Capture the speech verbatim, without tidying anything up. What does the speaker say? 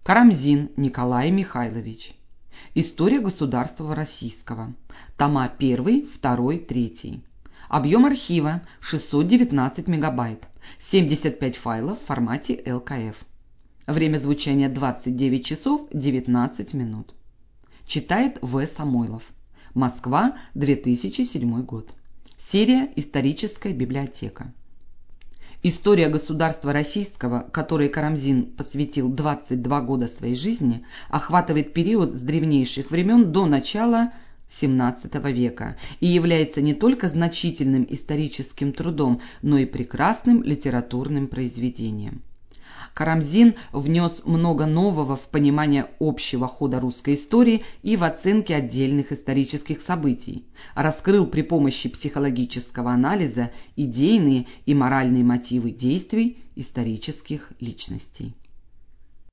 Карамзин Николай Михайлович. История государства российского. Тома первый, второй, третий. Объем архива шестьсот девятнадцать мегабайт. семьдесят пять файлов в формате эл ка эф. Время звучания двадцать девять часов девятнадцать минут. Читает В. Самойлов. Москва, две тысячи седьмой год. Серия «Историческая библиотека». История государства российского, которой Карамзин посвятил двадцать два года своей жизни, охватывает период с древнейших времен до начала семнадцатого века и является не только значительным историческим трудом, но и прекрасным литературным произведением. Карамзин внес много нового в понимание общего хода русской истории и в оценке отдельных исторических событий, раскрыл при помощи психологического анализа идейные и моральные мотивы действий исторических личностей.